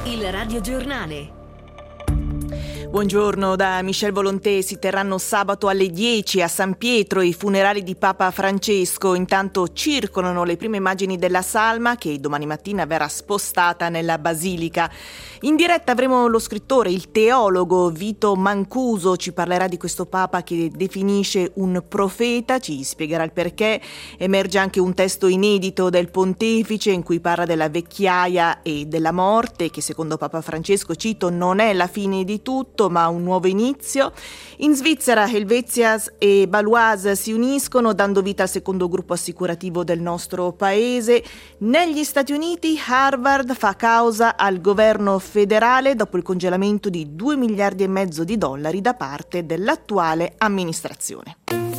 Il radiogiornale. Buongiorno da Michel Volonté. Si terranno sabato alle 10 a San Pietro i funerali di Papa Francesco. Intanto circolano le prime immagini della salma che domani mattina verrà spostata nella basilica. In diretta avremo lo scrittore, il teologo Vito Mancuso. Ci parlerà di questo Papa che definisce un profeta, ci spiegherà il perché. Emerge anche un testo inedito del pontefice in cui parla della vecchiaia e della morte, che secondo Papa Francesco, cito, non è la fine di tutto ma un nuovo inizio. In Svizzera Helvetias e Baloise si uniscono dando vita al secondo gruppo assicurativo del nostro paese. Negli Stati Uniti Harvard fa causa al governo federale dopo il congelamento di $2,5 miliardi da parte dell'attuale amministrazione.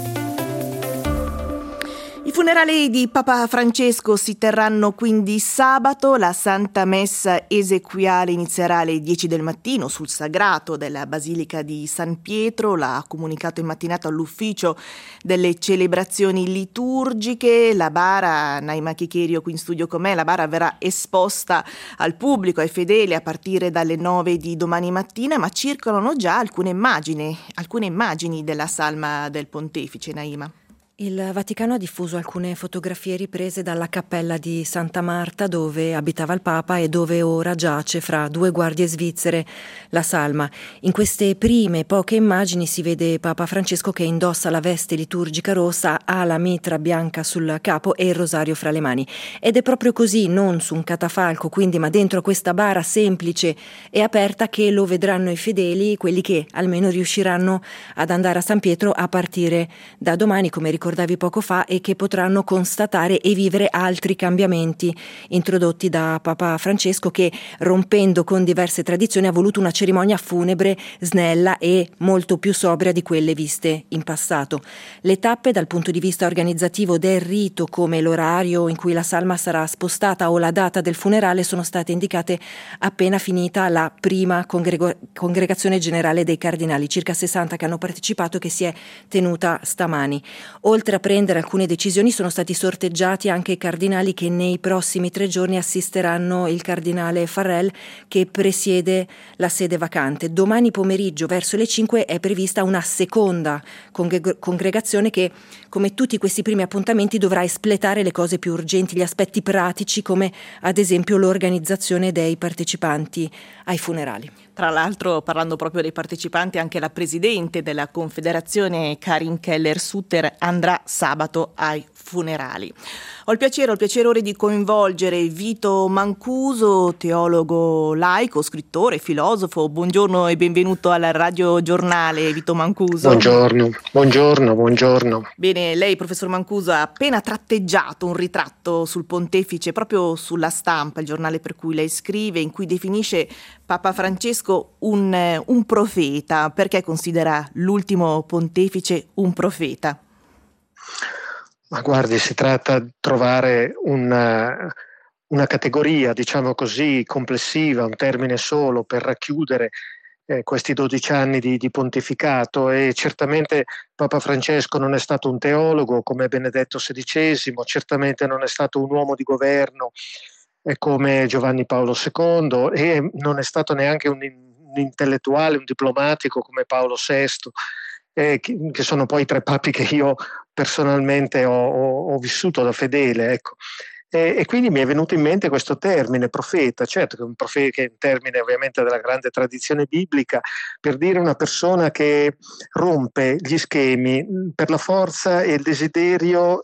I funerali di Papa Francesco si terranno quindi sabato. La Santa Messa esequiale inizierà alle 10 del mattino sul sagrato della Basilica di San Pietro. L'ha comunicato in mattinata all'ufficio delle celebrazioni liturgiche. La bara, Naima Chicherio qui in studio con me, la bara verrà esposta al pubblico, ai fedeli a partire dalle 9 di domani mattina, ma circolano già alcune immagini della salma del pontefice, Naima. Il Vaticano ha diffuso alcune fotografie riprese dalla cappella di Santa Marta dove abitava il Papa e dove ora giace fra due guardie svizzere la salma. In queste prime poche immagini si vede Papa Francesco che indossa la veste liturgica rossa, ha la mitra bianca sul capo e il rosario fra le mani. Ed è proprio così, non su un catafalco quindi, ma dentro questa bara semplice e aperta, che lo vedranno i fedeli, quelli che almeno riusciranno ad andare a San Pietro a partire da domani, come ricordavi poco fa, e che potranno constatare e vivere altri cambiamenti introdotti da Papa Francesco, che, rompendo con diverse tradizioni, ha voluto una cerimonia funebre snella e molto più sobria di quelle viste in passato. Le tappe dal punto di vista organizzativo del rito, come l'orario in cui la salma sarà spostata o la data del funerale, sono state indicate appena finita la prima congregazione generale dei cardinali, circa 60 che hanno partecipato, che si è tenuta stamani. Oltre a prendere alcune decisioni, sono stati sorteggiati anche i cardinali che nei prossimi 3 giorni assisteranno il cardinale Farrell, che presiede la sede vacante. Domani pomeriggio verso le 5 è prevista una seconda congregazione che, come tutti questi primi appuntamenti, dovrà espletare le cose più urgenti, gli aspetti pratici, come ad esempio l'organizzazione dei partecipanti ai funerali. Tra l'altro, parlando proprio dei partecipanti, anche la presidente della Confederazione, Karin Keller-Sutter, andrà sabato ai funerali. Ho il piacere ora di coinvolgere Vito Mancuso, teologo laico, scrittore, filosofo. Buongiorno e benvenuto al Radio Giornale, Vito Mancuso. Buongiorno. Bene, lei, professor Mancuso, ha appena tratteggiato un ritratto sul pontefice proprio sulla Stampa, il giornale per cui lei scrive, in cui definisce Papa Francesco un profeta. Perché considera l'ultimo pontefice un profeta? Ma guardi, si tratta di trovare una categoria, diciamo così, complessiva, un termine solo per racchiudere questi 12 anni di pontificato, e certamente Papa Francesco non è stato un teologo come Benedetto XVI, certamente non è stato un uomo di governo come Giovanni Paolo II, e non è stato neanche un intellettuale, un diplomatico come Paolo VI, che sono poi 3 papi che io personalmente ho vissuto da fedele, ecco. E quindi mi è venuto in mente questo termine profeta, certo che che è un termine ovviamente della grande tradizione biblica, per dire una persona che rompe gli schemi per la forza e il desiderio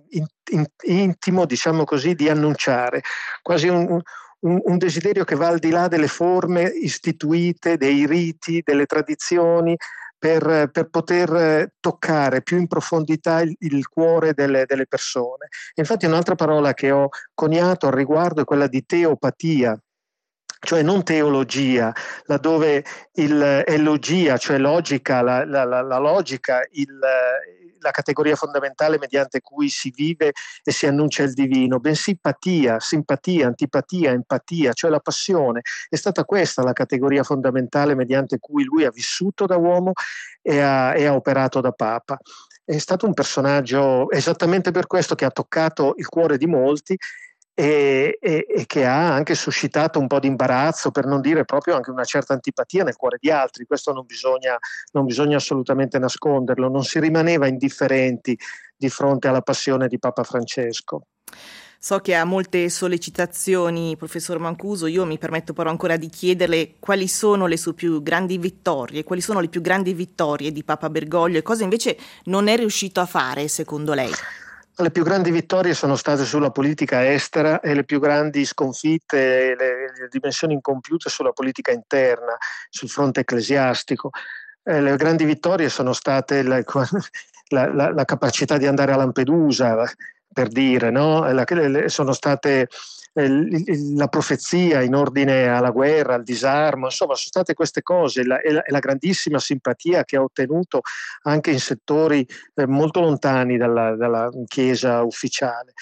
intimo, diciamo così, di annunciare, quasi un desiderio che va al di là delle forme istituite, dei riti, delle tradizioni, per poter toccare più in profondità il cuore delle persone. Infatti un'altra parola che ho coniato al riguardo è quella di teopatia, cioè non teologia, laddove è logia, cioè logica, la logica, la categoria fondamentale mediante cui si vive e si annuncia il divino, bensì patia, simpatia, antipatia, empatia, cioè la passione. È stata questa la categoria fondamentale mediante cui lui ha vissuto da uomo e ha operato da Papa. È stato un personaggio esattamente per questo che ha toccato il cuore di molti, e che ha anche suscitato un po' di imbarazzo, per non dire proprio anche una certa antipatia nel cuore di altri. Questo non bisogna assolutamente nasconderlo, non si rimaneva indifferenti di fronte alla passione di Papa Francesco. So che ha molte sollecitazioni, professor Mancuso, io mi permetto però ancora di chiederle quali sono le sue più grandi vittorie, quali sono le più grandi vittorie di Papa Bergoglio e cosa invece non è riuscito a fare secondo lei? Le più grandi vittorie sono state sulla politica estera e le più grandi sconfitte, le dimensioni incompiute sulla politica interna, sul fronte ecclesiastico. Le grandi vittorie sono state la capacità di andare a Lampedusa, per dire, no? Sono state la profezia in ordine alla guerra, al disarmo, insomma sono state queste cose, la grandissima simpatia che ha ottenuto anche in settori molto lontani dalla Chiesa ufficiale.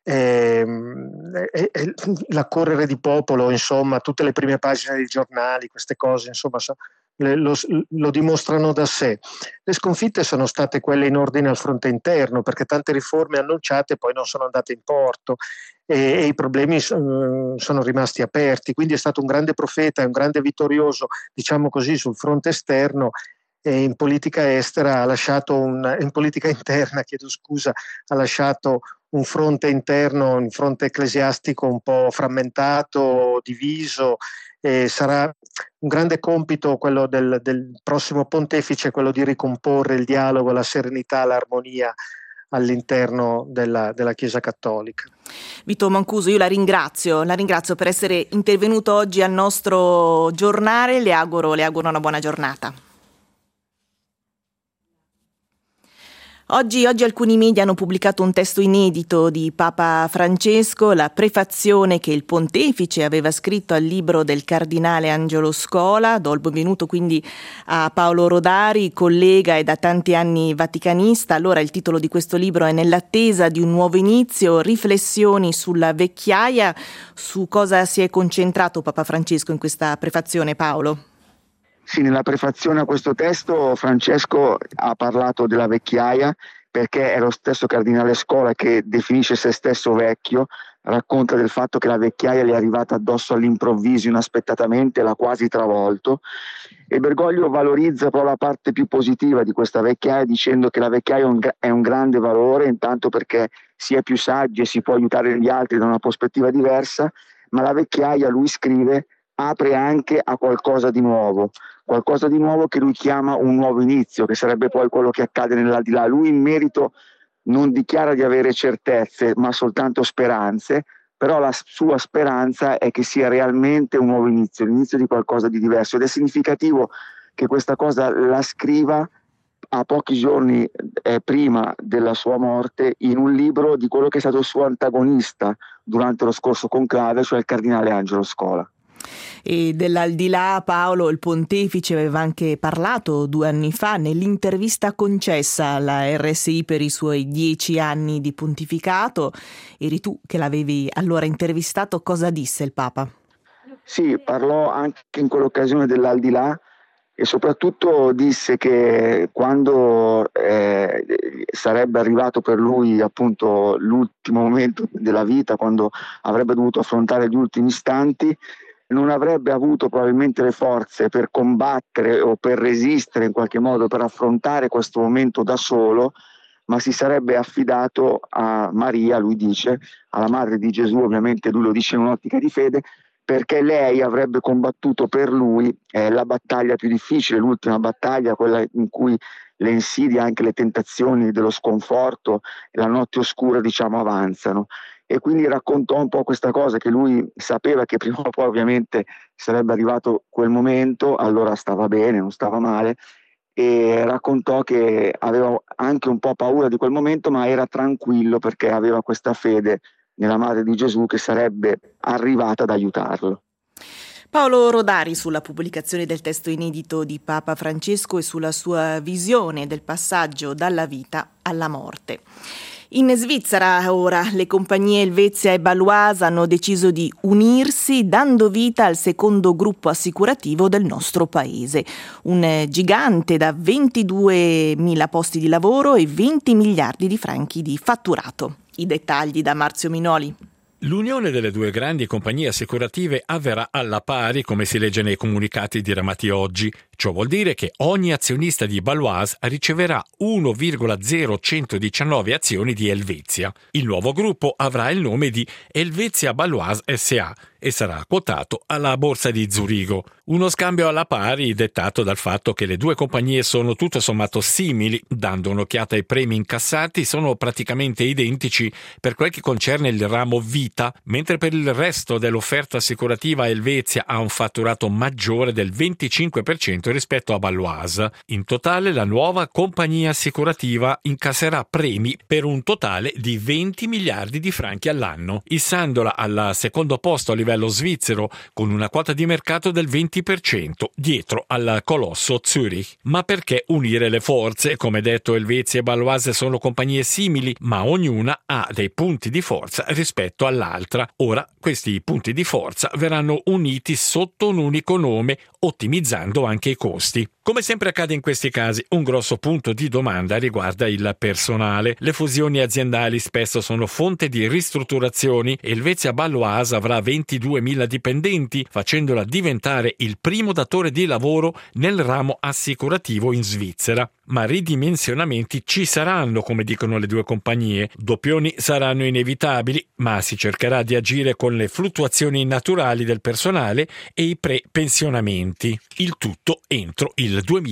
L'accorrere di popolo, insomma, tutte le prime pagine dei giornali, queste cose, insomma, lo dimostrano da sé. Le sconfitte sono state quelle in ordine al fronte interno, perché tante riforme annunciate poi non sono andate in porto e i problemi sono rimasti aperti. Quindi è stato un grande profeta e un grande vittorioso, diciamo così, sul fronte esterno, e in politica estera in politica interna, ha lasciato un fronte interno, un fronte ecclesiastico un po' frammentato, diviso, e sarà un grande compito quello del prossimo pontefice, quello di ricomporre il dialogo, la serenità, l'armonia all'interno della Chiesa Cattolica. Vito Mancuso, io la ringrazio per essere intervenuto oggi al nostro giornale, le auguro una buona giornata. Oggi alcuni media hanno pubblicato un testo inedito di Papa Francesco, la prefazione che il pontefice aveva scritto al libro del cardinale Angelo Scola. Do il benvenuto quindi a Paolo Rodari, collega e da tanti anni vaticanista. Allora, il titolo di questo libro è Nell'attesa di un nuovo inizio, riflessioni sulla vecchiaia. Su cosa si è concentrato Papa Francesco in questa prefazione, Paolo? Sì, nella prefazione a questo testo Francesco ha parlato della vecchiaia perché è lo stesso cardinale Scola che definisce se stesso vecchio, racconta del fatto che la vecchiaia gli è arrivata addosso all'improvviso, inaspettatamente, l'ha quasi travolto, e Bergoglio valorizza però la parte più positiva di questa vecchiaia dicendo che la vecchiaia è un grande valore, intanto perché si è più saggi e si può aiutare gli altri da una prospettiva diversa, ma la vecchiaia, lui scrive, apre anche a qualcosa di nuovo che lui chiama un nuovo inizio, che sarebbe poi quello che accade nell'aldilà. Lui in merito non dichiara di avere certezze, ma soltanto speranze, però la sua speranza è che sia realmente un nuovo inizio, l'inizio di qualcosa di diverso, ed è significativo che questa cosa la scriva a pochi giorni prima della sua morte in un libro di quello che è stato il suo antagonista durante lo scorso conclave, cioè il cardinale Angelo Scola. E dell'aldilà, Paolo, il pontefice aveva anche parlato 2 anni fa nell'intervista concessa alla RSI per i suoi 10 anni di pontificato. Eri tu che l'avevi allora intervistato, cosa disse il Papa? Sì, parlò anche in quell'occasione dell'aldilà e soprattutto disse che quando sarebbe arrivato per lui appunto l'ultimo momento della vita, quando avrebbe dovuto affrontare gli ultimi istanti, non avrebbe avuto probabilmente le forze per combattere o per resistere in qualche modo, per affrontare questo momento da solo, ma si sarebbe affidato a Maria, lui dice, alla madre di Gesù, ovviamente lui lo dice in un'ottica di fede, perché lei avrebbe combattuto per lui la battaglia più difficile, l'ultima battaglia, quella in cui le insidie, anche le tentazioni dello sconforto e la notte oscura, diciamo, avanzano. E quindi raccontò un po' questa cosa, che lui sapeva che prima o poi ovviamente sarebbe arrivato quel momento, allora stava bene, non stava male, e raccontò che aveva anche un po' paura di quel momento, ma era tranquillo perché aveva questa fede nella Madre di Gesù che sarebbe arrivata ad aiutarlo. Paolo Rodari sulla pubblicazione del testo inedito di Papa Francesco e sulla sua visione del passaggio dalla vita alla morte. In Svizzera ora le compagnie Helvetia e Baloise hanno deciso di unirsi dando vita al secondo gruppo assicurativo del nostro paese, un gigante da 22.000 posti di lavoro e 20 miliardi di franchi di fatturato. I dettagli da Marzio Minoli. L'unione delle due grandi compagnie assicurative avverrà alla pari, come si legge nei comunicati diramati oggi. Ciò vuol dire che ogni azionista di Baloise riceverà 1,0119 azioni di Helvetia. Il nuovo gruppo avrà il nome di Helvetia Baloise SA e sarà quotato alla borsa di Zurigo. Uno scambio alla pari dettato dal fatto che le due compagnie sono tutto sommato simili. Dando un'occhiata ai premi incassati, sono praticamente identici per quel che concerne il ramo vita, mentre per il resto dell'offerta assicurativa Helvetia ha un fatturato maggiore del 25% rispetto a Baloise. In totale la nuova compagnia assicurativa incasserà premi per un totale di 20 miliardi di franchi all'anno, issandola al secondo posto a livello svizzero con una quota di mercato del 20%, dietro al colosso Zurich. Ma perché unire le forze? Come detto, Helvetia e Baloise sono compagnie simili, ma ognuna ha dei punti di forza rispetto all'altra. Ora questi punti di forza verranno uniti sotto un unico nome, ottimizzando anche i costi. Come sempre accade in questi casi, un grosso punto di domanda riguarda il personale. Le fusioni aziendali spesso sono fonte di ristrutturazioni. Helvetia Baloise avrà 22.000 dipendenti, facendola diventare il primo datore di lavoro nel ramo assicurativo in Svizzera. Ma ridimensionamenti ci saranno, come dicono le due compagnie. Doppioni saranno inevitabili, ma si cercherà di agire con le fluttuazioni naturali del personale e i pre-pensionamenti. Il tutto entro il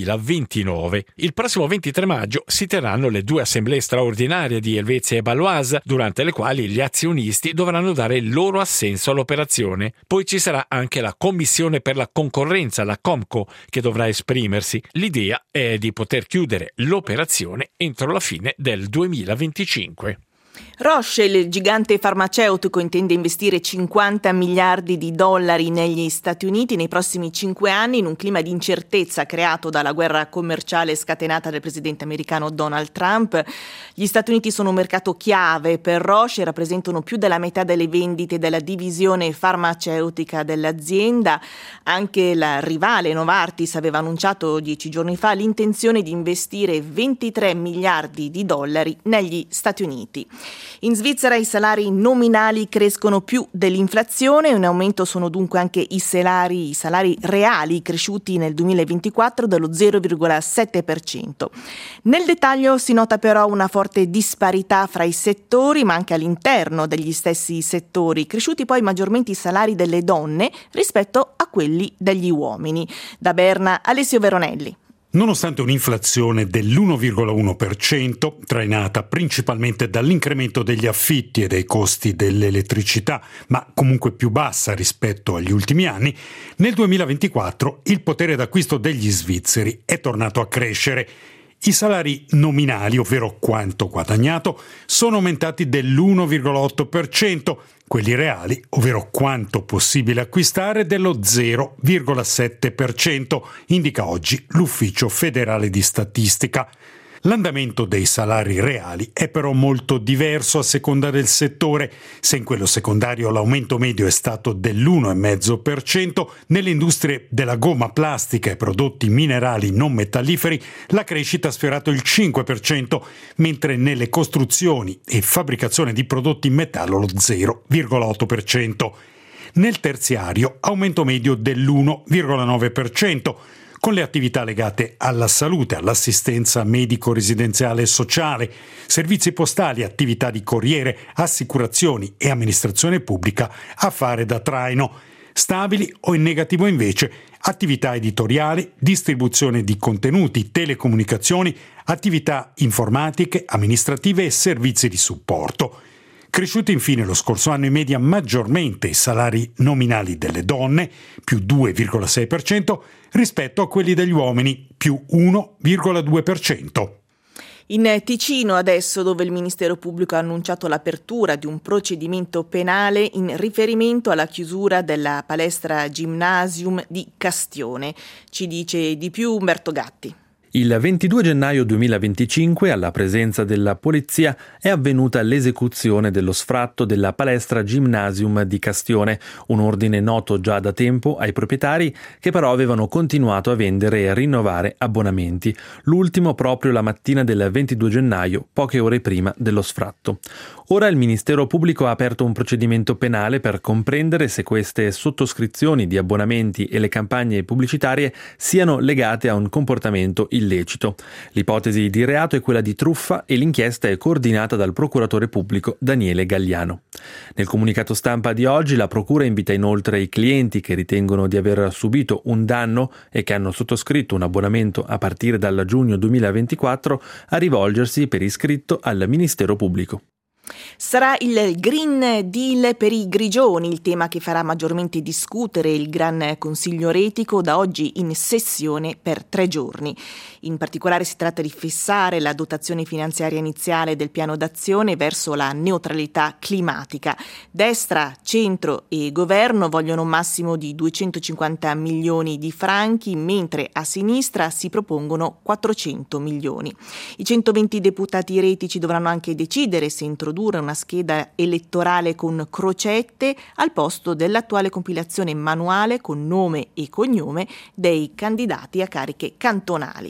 2029. Il prossimo 23 maggio si terranno le due assemblee straordinarie di Helvetia e Baloise, durante le quali gli azionisti dovranno dare il loro assenso all'operazione. Poi ci sarà anche la Commissione per la concorrenza, la Comco, che dovrà esprimersi. L'idea è di poter chiudere l'operazione entro la fine del 2025. Roche, il gigante farmaceutico, intende investire 50 miliardi di dollari negli Stati Uniti nei prossimi 5 anni in un clima di incertezza creato dalla guerra commerciale scatenata dal presidente americano Donald Trump. Gli Stati Uniti sono un mercato chiave per Roche e rappresentano più della metà delle vendite della divisione farmaceutica dell'azienda. Anche la rivale Novartis aveva annunciato 10 giorni fa l'intenzione di investire 23 miliardi di dollari negli Stati Uniti. In Svizzera i salari nominali crescono più dell'inflazione, in aumento sono dunque anche i salari reali cresciuti nel 2024 dello 0,7%. Nel dettaglio si nota però una forte disparità fra i settori, ma anche all'interno degli stessi settori, cresciuti poi maggiormente i salari delle donne rispetto a quelli degli uomini. Da Berna, Alessio Veronelli. Nonostante un'inflazione dell'1,1%, trainata principalmente dall'incremento degli affitti e dei costi dell'elettricità, ma comunque più bassa rispetto agli ultimi anni, nel 2024 il potere d'acquisto degli svizzeri è tornato a crescere. I salari nominali, ovvero quanto guadagnato, sono aumentati dell'1,8%, quelli reali, ovvero quanto possibile acquistare, dello 0,7%, indica oggi l'Ufficio federale di statistica. L'andamento dei salari reali è però molto diverso a seconda del settore. Se in quello secondario l'aumento medio è stato dell'1,5%, nelle industrie della gomma plastica e prodotti minerali non metalliferi la crescita ha sfiorato il 5%, mentre nelle costruzioni e fabbricazione di prodotti in metallo lo 0,8%. Nel terziario aumento medio dell'1,9%, con le attività legate alla salute, all'assistenza medico-residenziale e sociale, servizi postali, attività di corriere, assicurazioni e amministrazione pubblica a fare da traino. Stabili o in negativo invece attività editoriali, distribuzione di contenuti, telecomunicazioni, attività informatiche, amministrative e servizi di supporto. Cresciuti infine lo scorso anno in media maggiormente i salari nominali delle donne, più 2,6%, rispetto a quelli degli uomini, più 1,2%. In Ticino adesso, dove il Ministero Pubblico ha annunciato l'apertura di un procedimento penale in riferimento alla chiusura della palestra Gymnasium di Castione. Ci dice di più Umberto Gatti. Il 22 gennaio 2025, alla presenza della polizia, è avvenuta l'esecuzione dello sfratto della palestra Gymnasium di Castione, un ordine noto già da tempo ai proprietari che però avevano continuato a vendere e a rinnovare abbonamenti, l'ultimo proprio la mattina del 22 gennaio, poche ore prima dello sfratto. Ora il Ministero Pubblico ha aperto un procedimento penale per comprendere se queste sottoscrizioni di abbonamenti e le campagne pubblicitarie siano legate a un comportamento illecito. L'ipotesi di reato è quella di truffa e l'inchiesta è coordinata dal procuratore pubblico Daniele Gagliano. Nel comunicato stampa di oggi la procura invita inoltre i clienti che ritengono di aver subito un danno e che hanno sottoscritto un abbonamento a partire dal giugno 2024 a rivolgersi per iscritto al Ministero Pubblico. Sarà il Green Deal per i grigioni il tema che farà maggiormente discutere il Gran Consiglio Retico da oggi in sessione per 3 giorni. In particolare si tratta di fissare la dotazione finanziaria iniziale del piano d'azione verso la neutralità climatica. Destra, centro e governo vogliono un massimo di 250 milioni di franchi, mentre a sinistra si propongono 400 milioni. I 120 deputati retici dovranno anche decidere se introdurre una scheda elettorale con crocette al posto dell'attuale compilazione manuale con nome e cognome dei candidati a cariche cantonali.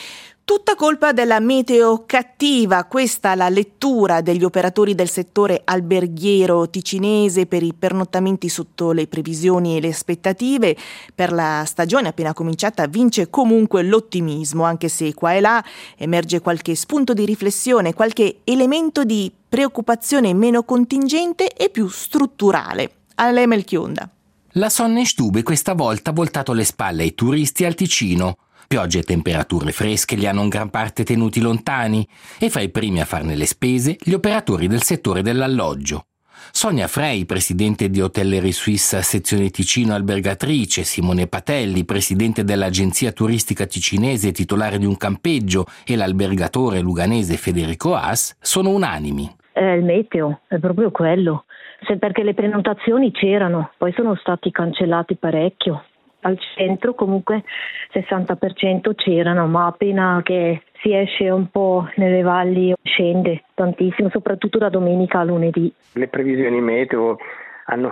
Tutta colpa della meteo cattiva, questa la lettura degli operatori del settore alberghiero ticinese per i pernottamenti sotto le previsioni e le aspettative. Per la stagione appena cominciata vince comunque l'ottimismo, anche se qua e là emerge qualche spunto di riflessione, qualche elemento di preoccupazione meno contingente e più strutturale. A lei Melchionda. La Sonnenstube questa volta ha voltato le spalle ai turisti al Ticino. Piogge e temperature fresche li hanno in gran parte tenuti lontani e fra i primi a farne le spese gli operatori del settore dell'alloggio. Sonia Frey, presidente di Hotellerie Suisse sezione Ticino albergatrice, Simone Patelli, presidente dell'agenzia turistica ticinese titolare di un campeggio e l'albergatore luganese Federico Haas sono unanimi. Il meteo, è proprio quello. Perché le prenotazioni c'erano, poi sono stati cancellati parecchio. Al centro comunque 60% c'erano, ma appena che si esce un po' nelle valli scende tantissimo, soprattutto da domenica a lunedì. Le previsioni meteo hanno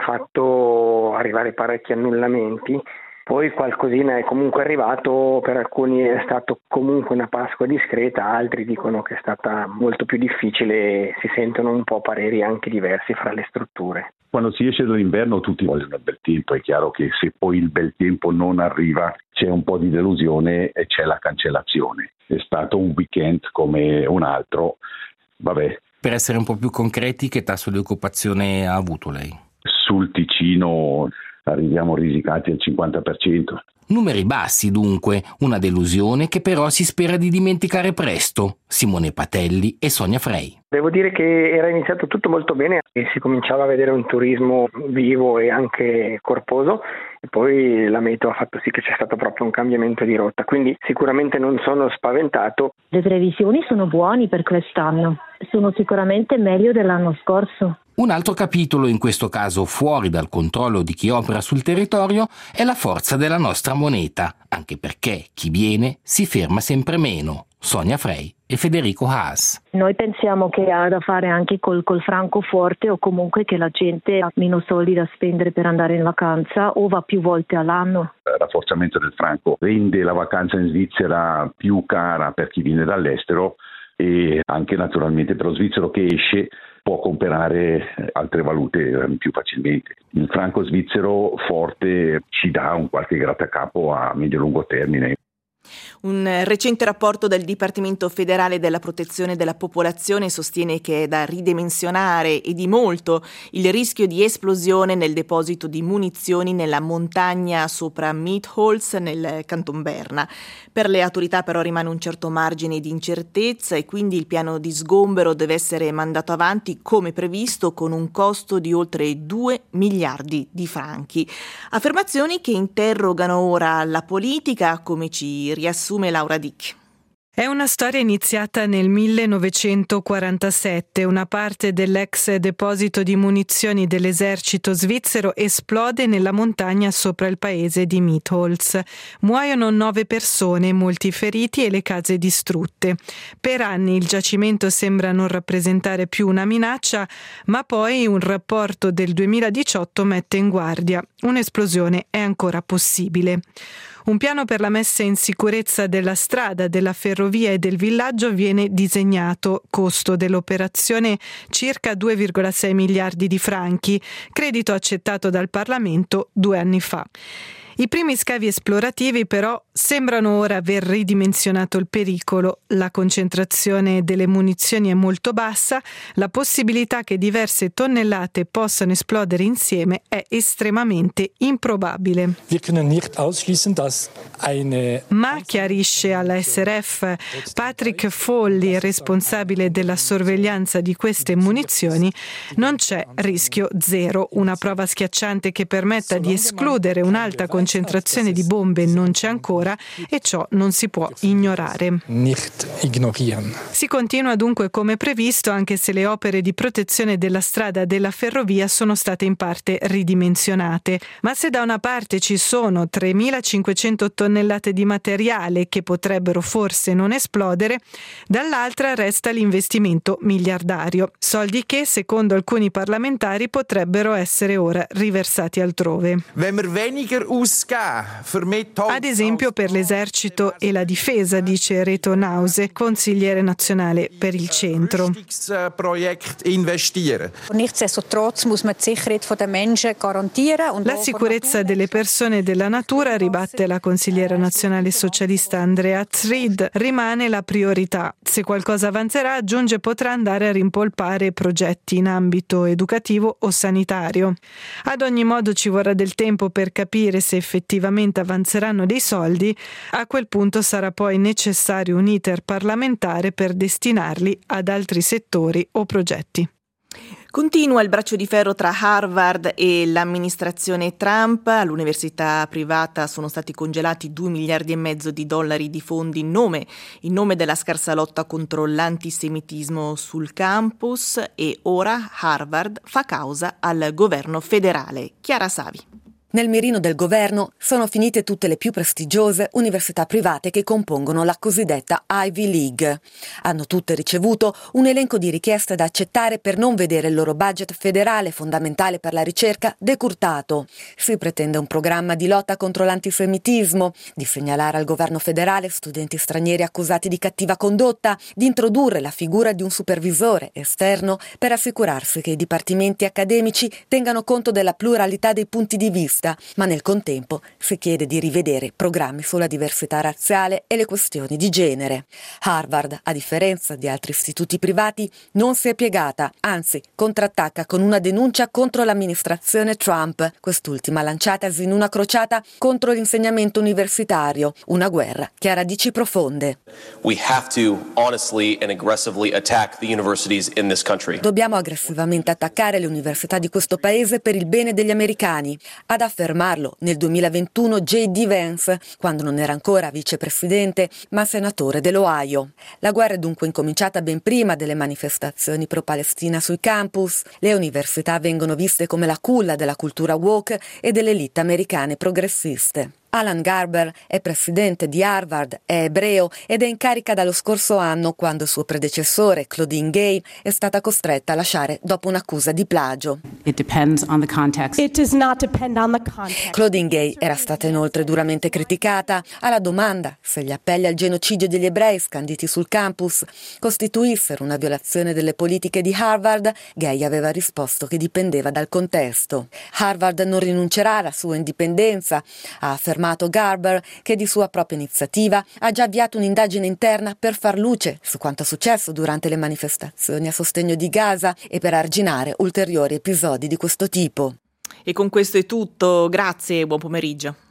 fatto arrivare parecchi annullamenti, poi qualcosina è comunque arrivato, per alcuni è stato comunque una Pasqua discreta, altri dicono che è stata molto più difficile, si sentono un po' pareri anche diversi fra le strutture. Quando si esce dall'inverno tutti vogliono il bel tempo, è chiaro che se poi il bel tempo non arriva c'è un po' di delusione e c'è la cancellazione. È stato un weekend come un altro, vabbè. Per essere un po' più concreti, che tasso di occupazione ha avuto lei? Sul Ticino arriviamo risicati al 50%. Numeri bassi dunque, una delusione che però si spera di dimenticare presto. Simone Patelli e Sonia Frey. Devo dire che era iniziato tutto molto bene e si cominciava a vedere un turismo vivo e anche corposo e poi la meteo ha fatto sì che c'è stato proprio un cambiamento di rotta, quindi sicuramente non sono spaventato. Le previsioni sono buone per quest'anno, sono sicuramente meglio dell'anno scorso. Un altro capitolo, in questo caso fuori dal controllo di chi opera sul territorio, è la forza della nostra moneta, anche perché chi viene si ferma sempre meno. Sonia Frey e Federico Haas. Noi pensiamo che ha da fare anche col franco forte o comunque che la gente ha meno soldi da spendere per andare in vacanza o va più volte all'anno. Il rafforzamento del franco rende la vacanza in Svizzera più cara per chi viene dall'estero e anche naturalmente per lo svizzero che esce può comprare altre valute più facilmente. Il franco svizzero forte ci dà un qualche grattacapo a medio-lungo termine. Un recente rapporto del Dipartimento federale della protezione della popolazione sostiene che è da ridimensionare e di molto il rischio di esplosione nel deposito di munizioni nella montagna sopra Meatholz nel Canton Berna. Per le autorità però rimane un certo margine di incertezza e quindi il piano di sgombero deve essere mandato avanti come previsto con un costo di oltre 2 miliardi di franchi. Affermazioni che interrogano ora la politica, come ci riassume Laura Dick. È una storia iniziata nel 1947. Una parte dell'ex deposito di munizioni dell'esercito svizzero esplode nella montagna sopra il paese di Mitholz. Muoiono 9 persone, molti feriti e le case distrutte. Per anni il giacimento sembra non rappresentare più una minaccia, ma poi un rapporto del 2018 mette in guardia: un'esplosione è ancora possibile. Un piano per la messa in sicurezza della strada, della ferrovia e del villaggio viene disegnato. Costo dell'operazione circa 2,6 miliardi di franchi, credito accettato dal Parlamento 2 anni fa. I primi scavi esplorativi però sembrano ora aver ridimensionato il pericolo. La concentrazione delle munizioni è molto bassa, la possibilità che diverse tonnellate possano esplodere insieme è estremamente improbabile. Ma, chiarisce alla SRF Patrick Folli, responsabile della sorveglianza di queste munizioni, non c'è rischio zero. Una prova schiacciante che permetta di escludere un'alta concentrazione di bombe non c'è ancora, e ciò non si può ignorare. Si continua dunque come previsto, anche se le opere di protezione della strada e della ferrovia sono state in parte ridimensionate. Ma se da una parte ci sono 3.500 tonnellate di materiale che potrebbero forse non esplodere, dall'altra resta l'investimento miliardario, soldi che, secondo alcuni parlamentari, potrebbero essere ora riversati altrove. Ad esempio per l'esercito e la difesa, dice Reto Nause, consigliere nazionale per il centro. La sicurezza delle persone e della natura, ribatte la consigliera nazionale socialista Andrea Zrid, rimane la priorità. Se qualcosa avanzerà, aggiunge, potrà andare a rimpolpare progetti in ambito educativo o sanitario. Ad ogni modo ci vorrà del tempo per capire se effettivamente avanzeranno dei soldi. A quel punto sarà poi necessario un iter parlamentare per destinarli ad altri settori o progetti. Continua il braccio di ferro tra Harvard e l'amministrazione Trump. All'università privata sono stati congelati $2,5 miliardi di fondi in nome della scarsa lotta contro l'antisemitismo sul campus, e ora Harvard fa causa al governo federale. Chiara Savi. Nel mirino del governo sono finite tutte le più prestigiose università private che compongono la cosiddetta Ivy League. Hanno tutte ricevuto un elenco di richieste da accettare per non vedere il loro budget federale fondamentale per la ricerca decurtato. Si pretende un programma di lotta contro l'antisemitismo, di segnalare al governo federale studenti stranieri accusati di cattiva condotta, di introdurre la figura di un supervisore esterno per assicurarsi che i dipartimenti accademici tengano conto della pluralità dei punti di vista, ma nel contempo si chiede di rivedere programmi sulla diversità razziale e le questioni di genere. Harvard, a differenza di altri istituti privati, non si è piegata, anzi contrattacca con una denuncia contro l'amministrazione Trump, quest'ultima lanciatasi in una crociata contro l'insegnamento universitario, una guerra che ha radici profonde. Dobbiamo aggressivamente attaccare le università di questo paese per il bene degli americani. Ad affermarlo nel 2021 J.D. Vance, quando non era ancora vicepresidente ma senatore dell'Ohio. La guerra è dunque incominciata ben prima delle manifestazioni pro-Palestina sui campus. Le università vengono viste come la culla della cultura woke e delle elite americane progressiste. Alan Garber è presidente di Harvard, è ebreo ed è in carica dallo scorso anno, quando il suo predecessore, Claudine Gay, è stata costretta a lasciare dopo un'accusa di plagio. Claudine Gay era stata inoltre duramente criticata. Alla domanda se gli appelli al genocidio degli ebrei scanditi sul campus costituissero una violazione delle politiche di Harvard, Gay aveva risposto che dipendeva dal contesto. Harvard non rinuncerà alla sua indipendenza, ha affermato Garber, che di sua propria iniziativa ha già avviato un'indagine interna per far luce su quanto successo durante le manifestazioni a sostegno di Gaza e per arginare ulteriori episodi di questo tipo. E con questo è tutto, grazie e buon pomeriggio.